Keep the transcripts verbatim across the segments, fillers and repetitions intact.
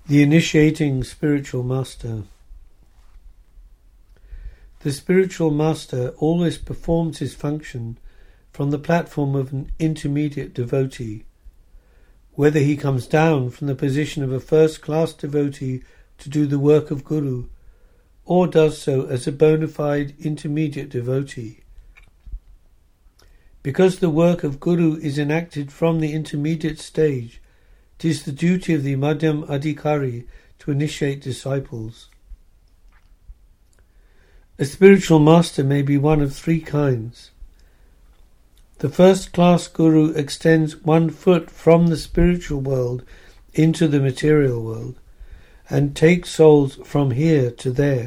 The initiating spiritual master. The spiritual master always performs his function from the platform of an intermediate devotee. Whether he comes down from the position of a first-class devotee to do the work of Guru, or does so as a bona fide intermediate devotee. Because the work of Guru is enacted from the intermediate stage, it is the duty of the Madhyam Adhikari to initiate disciples. A spiritual master may be one of three kinds. The first-class Guru extends one foot from the spiritual world into the material world and takes souls from here to there.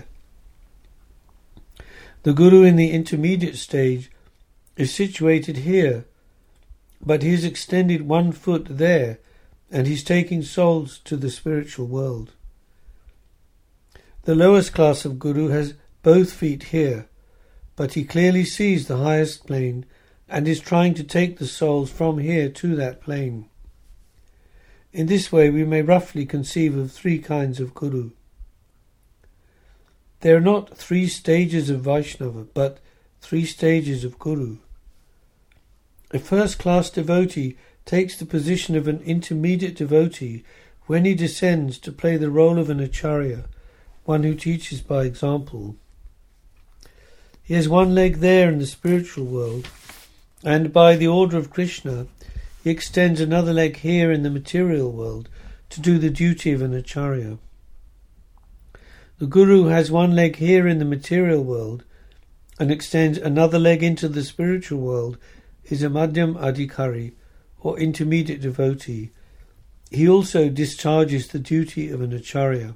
The Guru in the intermediate stage is situated here, but he has extended one foot there and he's taking souls to the spiritual world. The lowest class of Guru has both feet here, but he clearly sees the highest plane and is trying to take the souls from here to that plane. In this way we may roughly conceive of three kinds of Guru. There are not three stages of Vaishnava, but three stages of Guru. A first-class devotee takes the position of an intermediate devotee when he descends to play the role of an acharya, one who teaches by example. He has one leg there in the spiritual world, and by the order of Krishna, he extends another leg here in the material world to do the duty of an acharya. The Guru has one leg here in the material world and extends another leg into the spiritual world, is a Madhyam Adhikari, or intermediate devotee. He also discharges the duty of an acharya.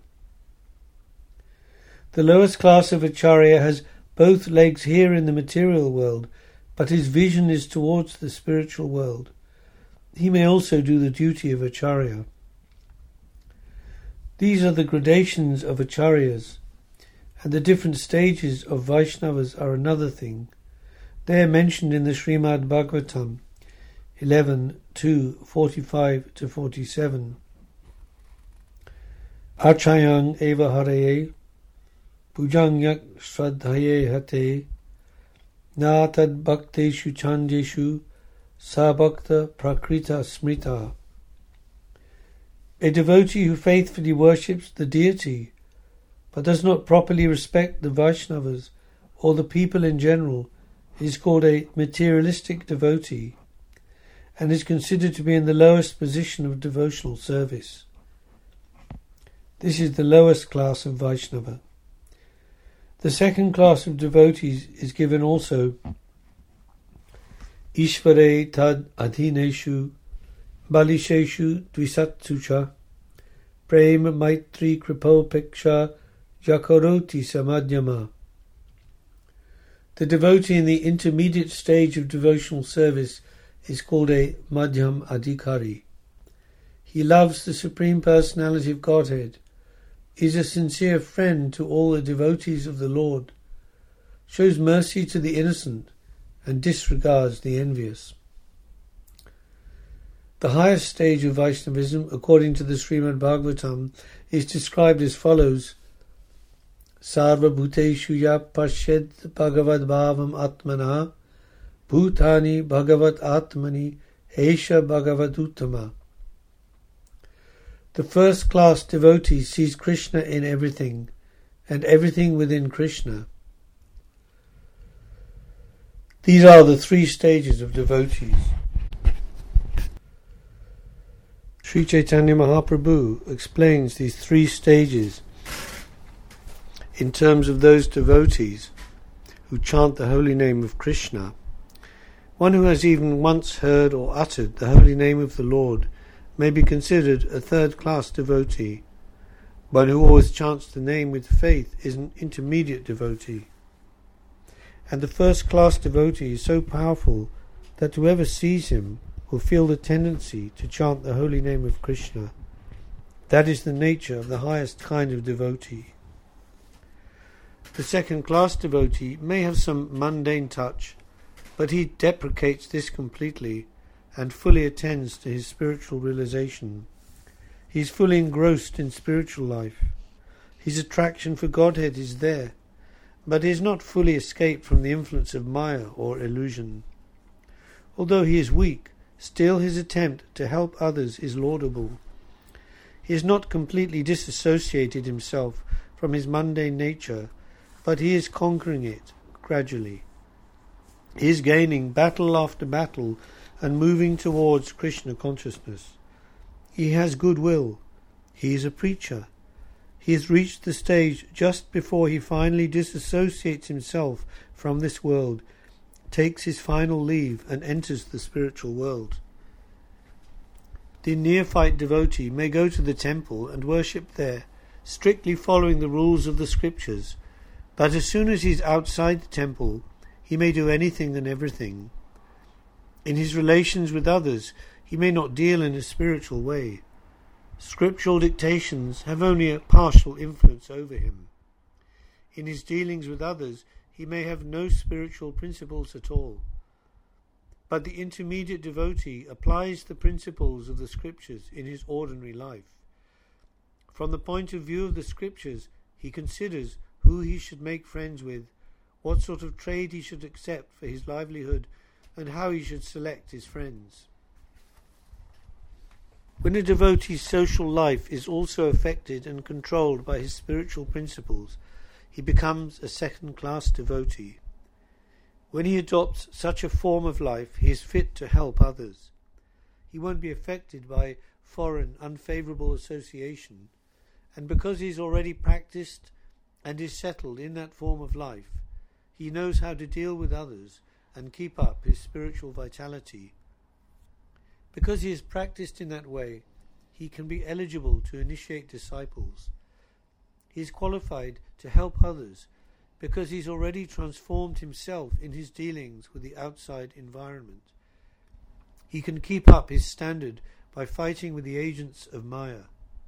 The lowest class of acharya has both legs here in the material world, but his vision is towards the spiritual world. He may also do the duty of acharya. These are the gradations of acharyas, and the different stages of Vaishnavas are another thing. They are mentioned in the Srimad Bhagavatam eleven two forty-five to forty-seven. Achayang eva hareye pujang yak shraddhaye hate na tad bhakteshu chandeshu sa bhakta prakrita smrita. A devotee who faithfully worships the deity but does not properly respect the Vaishnavas or the people in general is called a materialistic devotee and is considered to be in the lowest position of devotional service. This is the lowest class of Vaishnava. The second class of devotees is given also Ishvare tad adhineshu balisheshu dvisatsucha prem maitri kripopeksha jakaroti samadhyama. The devotee in the intermediate stage of devotional service is called a Madhyam Adhikari. He loves the Supreme Personality of Godhead, is a sincere friend to all the devotees of the Lord, shows mercy to the innocent, and disregards the envious. The highest stage of Vaishnavism, according to the Srimad Bhagavatam, is described as follows: Sarva bhuteshu ya pashyad bhagavad bhavam atmana bhutani bhagavat atmani esha bhagavad uttama. The first class devotee sees Krishna in everything, and everything within Krishna. These are the three stages of devotees. Sri Chaitanya Mahaprabhu explains these three stages in terms of those devotees who chant the holy name of Krishna. One who has even once heard or uttered the holy name of the Lord may be considered a third-class devotee. One who always chants the name with faith is an intermediate devotee. And the first-class devotee is so powerful that whoever sees him will feel the tendency to chant the holy name of Krishna. That is the nature of the highest kind of devotee. The second-class devotee may have some mundane touch, but he deprecates this completely and fully attends to his spiritual realization. He is fully engrossed in spiritual life. His attraction for Godhead is there, but he is not fully escaped from the influence of Maya or illusion. Although he is weak, still his attempt to help others is laudable. He has not completely disassociated himself from his mundane nature, but he is conquering it gradually. He is gaining battle after battle and moving towards Krishna consciousness. He has goodwill. He is a preacher. He has reached the stage just before he finally disassociates himself from this world, takes his final leave and enters the spiritual world. The neophyte devotee may go to the temple and worship there, strictly following the rules of the scriptures, but as soon as he is outside the temple, he may do anything and everything. In his relations with others, he may not deal in a spiritual way. Scriptural dictations have only a partial influence over him. In his dealings with others, he may have no spiritual principles at all. But the intermediate devotee applies the principles of the scriptures in his ordinary life. From the point of view of the scriptures, he considers who he should make friends with, what sort of trade he should accept for his livelihood, and how he should select his friends. When a devotee's social life is also affected and controlled by his spiritual principles, he becomes a second-class devotee. When he adopts such a form of life, he is fit to help others. He won't be affected by foreign, unfavourable association, and because he is already practiced and is settled in that form of life, he knows how to deal with others and keep up his spiritual vitality. Because he is practiced in that way, he can be eligible to initiate disciples. He is qualified to help others because he has already transformed himself in his dealings with the outside environment. He can keep up his standard by fighting with the agents of Maya.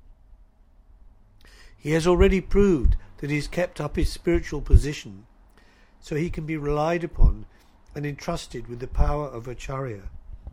He has already proved that he has kept up his spiritual position, so he can be relied upon and entrusted with the power of Acharya.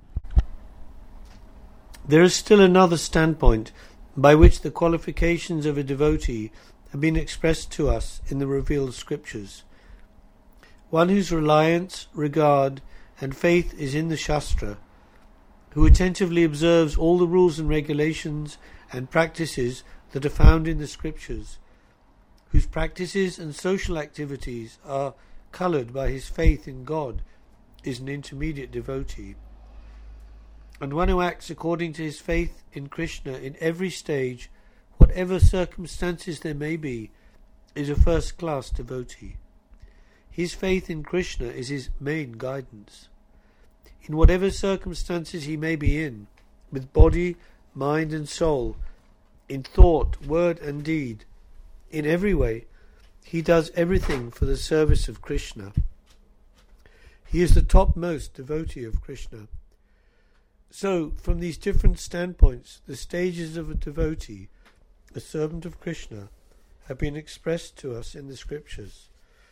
There is still another standpoint by which the qualifications of a devotee have been expressed to us in the revealed scriptures. One whose reliance, regard, and faith is in the Shastra, who attentively observes all the rules and regulations and practices that are found in the scriptures, whose practices and social activities are coloured by his faith in God, is an intermediate devotee. And one who acts according to his faith in Krishna in every stage, whatever circumstances there may be, is a first-class devotee. His faith in Krishna is his main guidance. In whatever circumstances he may be in, with body, mind and soul, in thought, word and deed, in every way, he does everything for the service of Krishna. He is the topmost devotee of Krishna. So, from these different standpoints, the stages of a devotee, a servant of Krishna, have been expressed to us in the scriptures.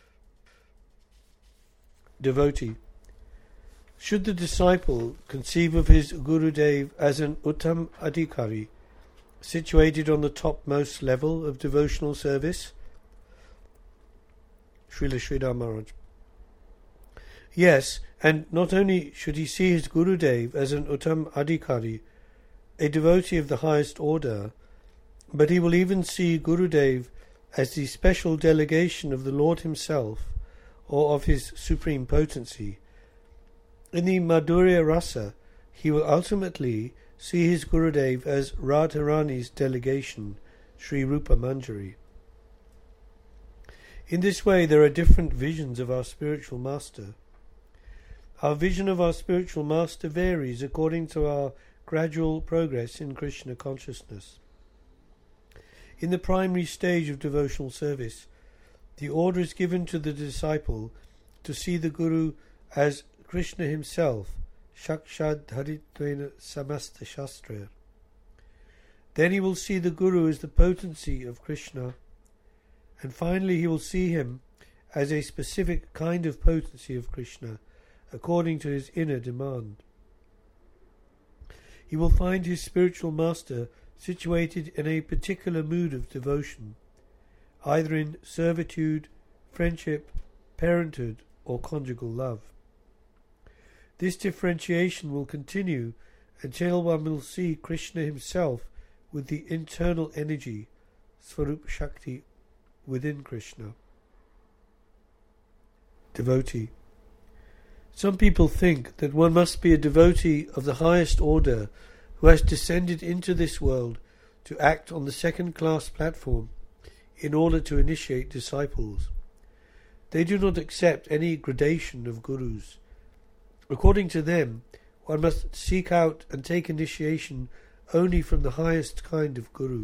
Devotee. Should the disciple conceive of his Gurudev as an Uttam Adhikari, situated on the topmost level of devotional service? Srila Sridhar Maharaj. Yes, and not only should he see his Gurudev as an Uttam Adhikari, a devotee of the highest order, but he will even see Gurudev as the special delegation of the Lord himself, or of his supreme potency. In the Madhurya Rasa, he will ultimately see his Gurudev as Radharani's delegation, Sri Rupa Manjari. In this way there are different visions of our spiritual master. Our vision of our spiritual master varies according to our gradual progress in Krishna consciousness. In the primary stage of devotional service, the order is given to the disciple to see the Guru as Krishna himself, Shakshad Dharitvena Samasta Shastra. Then he will see the Guru as the potency of Krishna, and finally he will see him as a specific kind of potency of Krishna, according to his inner demand. He will find his spiritual master situated in a particular mood of devotion, either in servitude, friendship, parenthood, or conjugal love. This differentiation will continue until one will see Krishna himself with the internal energy, Swarup Shakti, within Krishna. Devotee. Some people think that one must be a devotee of the highest order who has descended into this world to act on the second-class platform in order to initiate disciples. They do not accept any gradation of gurus. According to them, one must seek out and take initiation only from the highest kind of guru.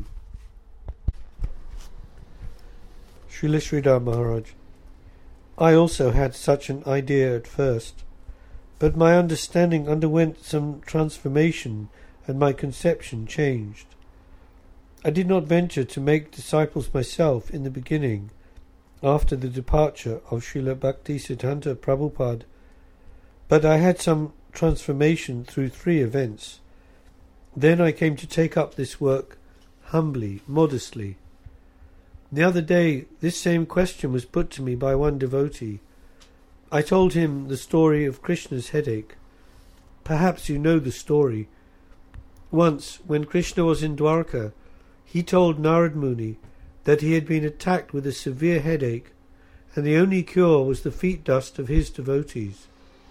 Srila Sridhar Maharaj. I also had such an idea at first, but my understanding underwent some transformation and my conception changed. I did not venture to make disciples myself in the beginning, after the departure of Srila Bhaktisiddhanta Prabhupada, but I had some transformation through three events. Then I came to take up this work humbly, modestly. The other day this same question was put to me by one devotee. I told him the story of Krishna's headache. Perhaps you know the story. Once, when Krishna was in Dwarka, he told Narad Muni that he had been attacked with a severe headache, and the only cure was the feet dust of his devotees.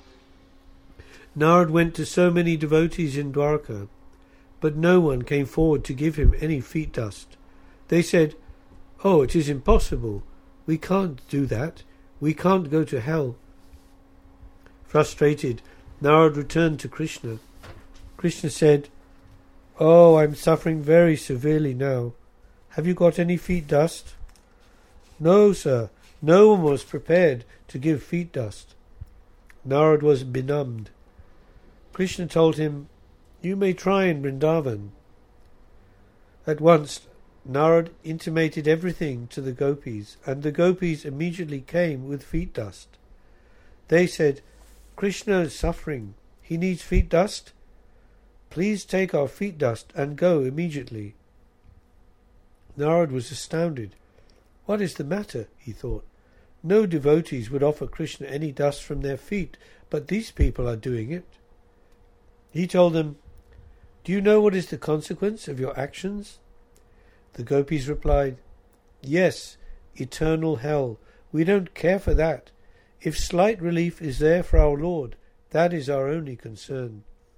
Narad went to so many devotees in Dwarka, but no one came forward to give him any feet dust. They said, "Oh, it is impossible. We can't do that. We can't go to hell." Frustrated, Narad returned to Krishna. Krishna said, "Oh, I'm suffering very severely now. Have you got any feet dust?" "No, sir. No one was prepared to give feet dust." Narad was benumbed. Krishna told him, "You may try in Vrindavan." At once Narad intimated everything to the gopis, and the gopis immediately came with feet dust. They said, "Krishna is suffering. He needs feet dust. Please take our feet dust and go immediately." Narad was astounded. What is the matter? He thought. No devotees would offer Krishna any dust from their feet, but these people are doing it. He told them, "Do you know what is the consequence of your actions?" The gopis replied, "Yes, eternal hell. We don't care for that. If slight relief is there for our Lord, that is our only concern."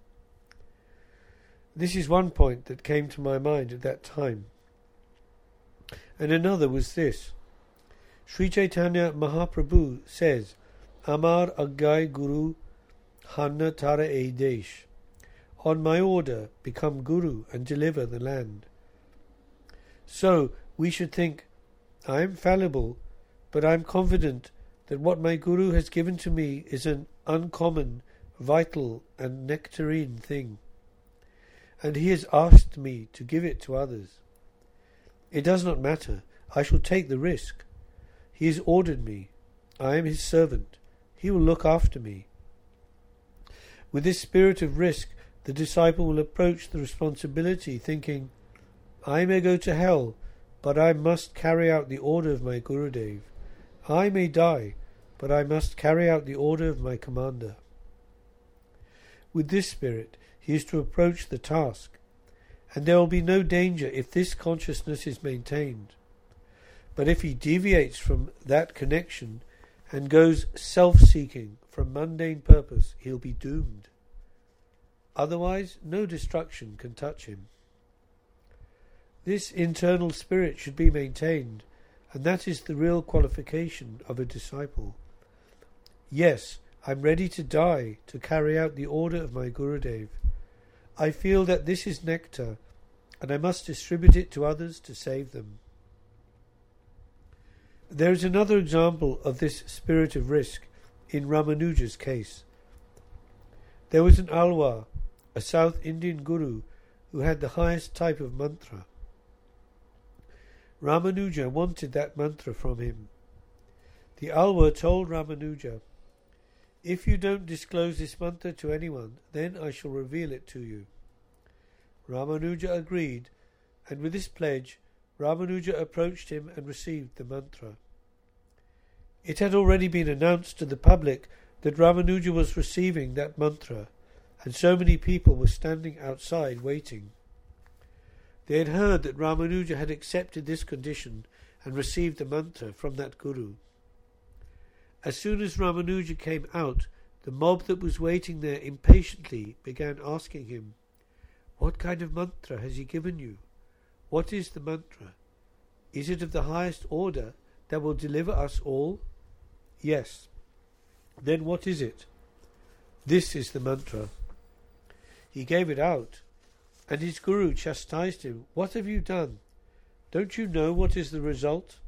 This is one point that came to my mind at that time. And another was this. Sri Chaitanya Mahaprabhu says, "Amar Agai Guru Hanna Tara Edesh." On my order, become Guru and deliver the land. So we should think, I am fallible, but I am confident that what my Guru has given to me is an uncommon, vital and nectarine thing, and he has asked me to give it to others. It does not matter. I shall take the risk. He has ordered me. I am his servant. He will look after me. With this spirit of risk, the disciple will approach the responsibility thinking, I may go to hell, but I must carry out the order of my Gurudev. I may die, but I must carry out the order of my commander. With this spirit, he is to approach the task, and there will be no danger if this consciousness is maintained. But if he deviates from that connection and goes self-seeking from mundane purpose, he'll be doomed. Otherwise, no destruction can touch him. This internal spirit should be maintained, and that is the real qualification of a disciple. Yes, I'm ready to die to carry out the order of my Gurudev. I feel that this is nectar, and I must distribute it to others to save them. There is another example of this spirit of risk in Ramanuja's case. There was an Alwar, a South Indian guru, who had the highest type of mantra. Ramanuja wanted that mantra from him. The Alwar told Ramanuja, "If you don't disclose this mantra to anyone, then I shall reveal it to you." Ramanuja agreed, and with this pledge Ramanuja approached him and received the mantra. It had already been announced to the public that Ramanuja was receiving that mantra, and so many people were standing outside waiting. They had heard that Ramanuja had accepted this condition and received the mantra from that guru. As soon as Ramanuja came out, the mob that was waiting there impatiently began asking him, "What kind of mantra has he given you? What is the mantra? Is it of the highest order that will deliver us all?" "Yes." "Then what is it?" "This is the mantra." He gave it out, and his guru chastised him. "What have you done? Don't you know what is the result?"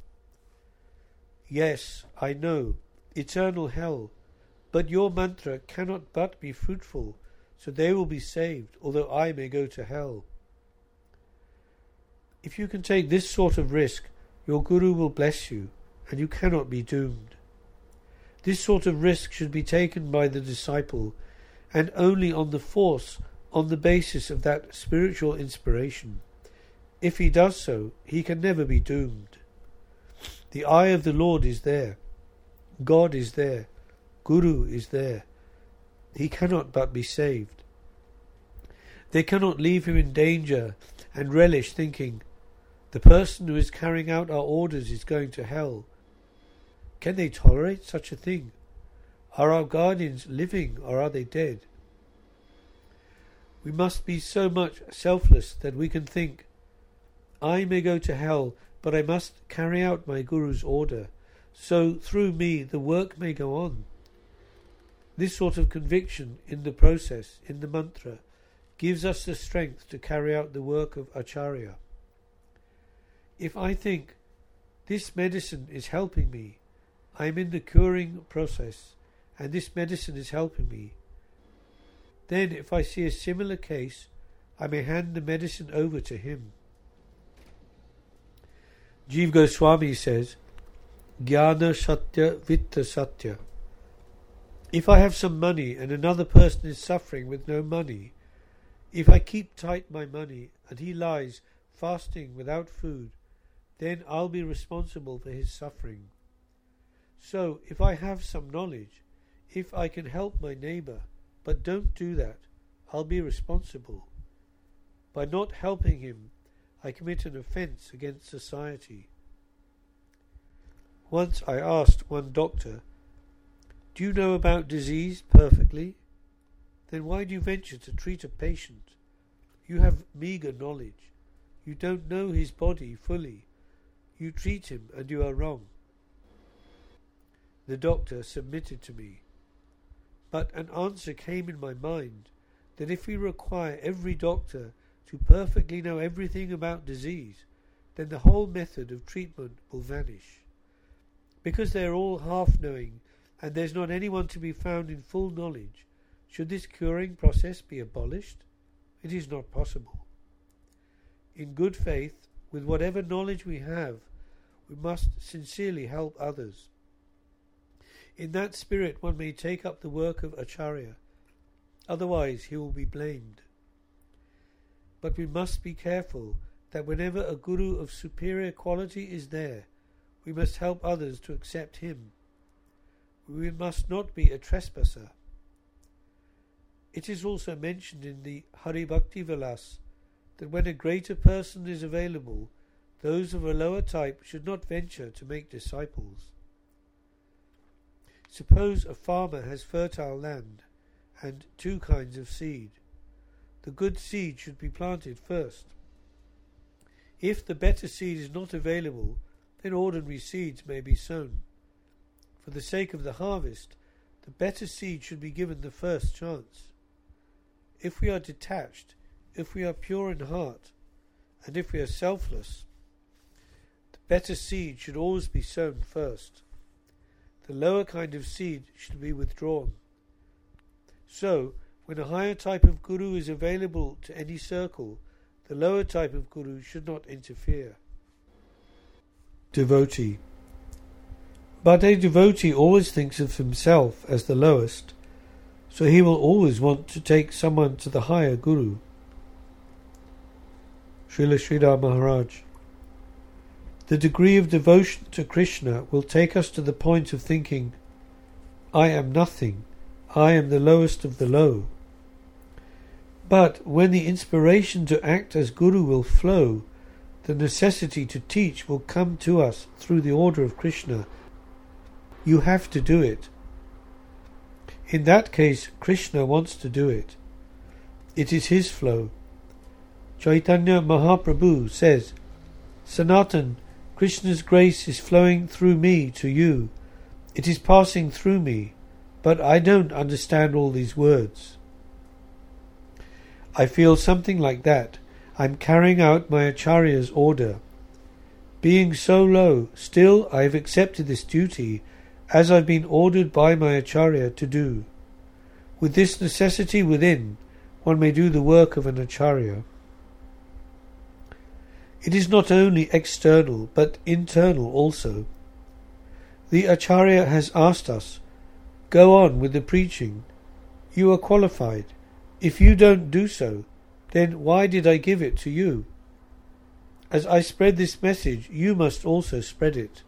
"Yes, I know. Eternal hell. But your mantra cannot but be fruitful, so they will be saved, although I may go to hell." If you can take this sort of risk, your guru will bless you, and you cannot be doomed. This sort of risk should be taken by the disciple, and only on the force, on the basis of that spiritual inspiration. If he does so, he can never be doomed. The eye of the Lord is there. God is there. Guru is there. He cannot but be saved. They cannot leave him in danger and relish thinking, "The person who is carrying out our orders is going to hell." Can they tolerate such a thing? Are our guardians living or are they dead? We must be so much selfless that we can think, "I may go to hell, but I must carry out my Guru's order, so through me the work may go on." This sort of conviction in the process, in the mantra, gives us the strength to carry out the work of Acharya. If I think, this medicine is helping me, I am in the curing process, and this medicine is helping me, then if I see a similar case, I may hand the medicine over to him. Jiva Goswami says, "Jnana Satya Vitta Satya." If I have some money and another person is suffering with no money, if I keep tight my money and he lies fasting without food, then I'll be responsible for his suffering. So, if I have some knowledge, if I can help my neighbour, but don't do that, I'll be responsible. By not helping him, I commit an offence against society. Once I asked one doctor, "Do you know about disease perfectly? Then why do you venture to treat a patient? You have meagre knowledge. You don't know his body fully. You treat him and you are wrong." The doctor submitted to me. But an answer came in my mind that if we require every doctor to perfectly know everything about disease, then the whole method of treatment will vanish. Because they are all half-knowing and there is not anyone to be found in full knowledge, should this curing process be abolished? It is not possible. In good faith, with whatever knowledge we have, we must sincerely help others. In that spirit one may take up the work of Acharya, otherwise he will be blamed. But we must be careful that whenever a guru of superior quality is there, we must help others to accept him. We must not be a trespasser. It is also mentioned in the Hari Bhakti Vilas that when a greater person is available, those of a lower type should not venture to make disciples. Suppose a farmer has fertile land and two kinds of seed. The good seed should be planted first. If the better seed is not available, then ordinary seeds may be sown. For the sake of the harvest, the better seed should be given the first chance. If we are detached, if we are pure in heart, and if we are selfless, the better seed should always be sown first. The lower kind of seed should be withdrawn. So, when a higher type of guru is available to any circle, the lower type of guru should not interfere. Devotee. But a devotee always thinks of himself as the lowest, so he will always want to take someone to the higher guru. Srila Sridhar Maharaj. The degree of devotion to Krishna will take us to the point of thinking, I am nothing, I am the lowest of the low. But when the inspiration to act as Guru will flow, the necessity to teach will come to us through the order of Krishna. You have to do it. In that case, Krishna wants to do it. It is his flow. Chaitanya Mahaprabhu says, Sanatan, Krishna's grace is flowing through me to you. It is passing through me, but I don't understand all these words. I feel something like that. I'm carrying out my Acharya's order. Being so low, still I have accepted this duty, as I've been ordered by my Acharya to do. With this necessity within, one may do the work of an Acharya. It is not only external, but internal also. The Acharya has asked us, go on with the preaching. You are qualified. If you don't do so, then why did I give it to you? As I spread this message, you must also spread it.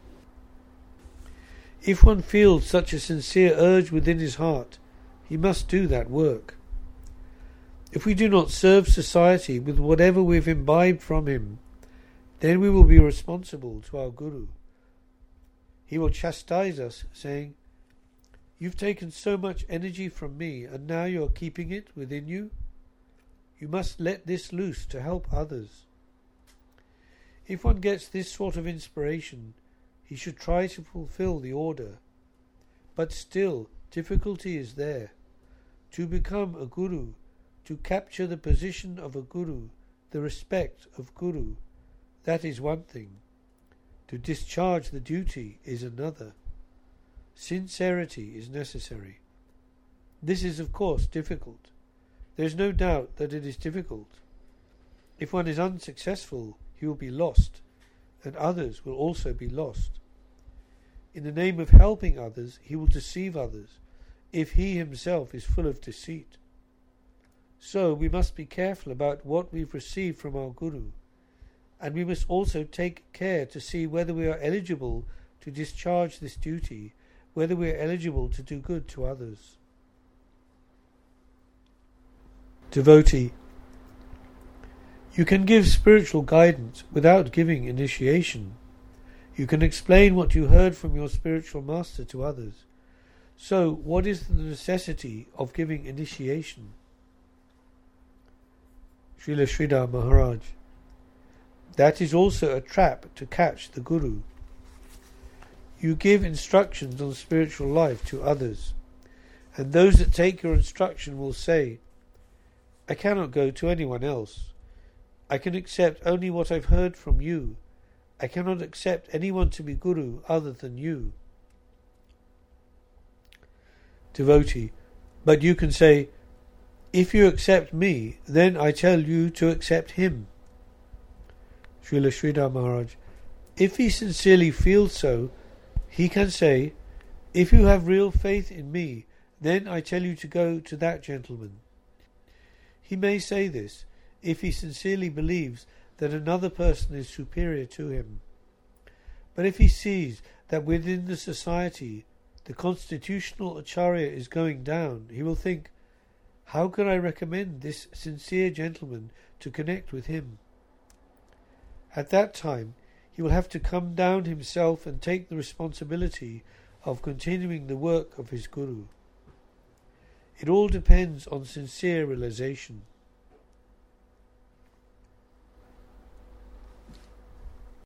If one feels such a sincere urge within his heart, he must do that work. If we do not serve society with whatever we have imbibed from him, then we will be responsible to our Guru. He will chastise us, saying, You've taken so much energy from me, and now you are keeping it within you? You must let this loose to help others. If one gets this sort of inspiration, he should try to fulfill the order. But still, difficulty is there. To become a Guru, to capture the position of a Guru, the respect of Guru, that is one thing. To discharge the duty is another. Sincerity is necessary. This is, of course, difficult. There is no doubt that it is difficult. If one is unsuccessful, he will be lost, and others will also be lost. In the name of helping others, he will deceive others, if he himself is full of deceit. So we must be careful about what we've received from our Guru, and we must also take care to see whether we are eligible to discharge this duty, whether we are eligible to do good to others. Devotee. You can give spiritual guidance without giving initiation. You can explain what you heard from your spiritual master to others. So, what is the necessity of giving initiation? Srila Sridhar Maharaj. That is also a trap to catch the Guru. You give instructions on spiritual life to others, and those that take your instruction will say, I cannot go to anyone else. I can accept only what I've heard from you. I cannot accept anyone to be Guru other than you. Devotee. But you can say, if you accept me, then I tell you to accept him. Srila Sridhar Maharaj. If he sincerely feels so, he can say, if you have real faith in me, then I tell you to go to that gentleman. He may say this if he sincerely believes that another person is superior to him. But if he sees that within the society the constitutional Acharya is going down, he will think, how can I recommend this sincere gentleman to connect with him? At that time, he will have to come down himself and take the responsibility of continuing the work of his Guru. It all depends on sincere realization.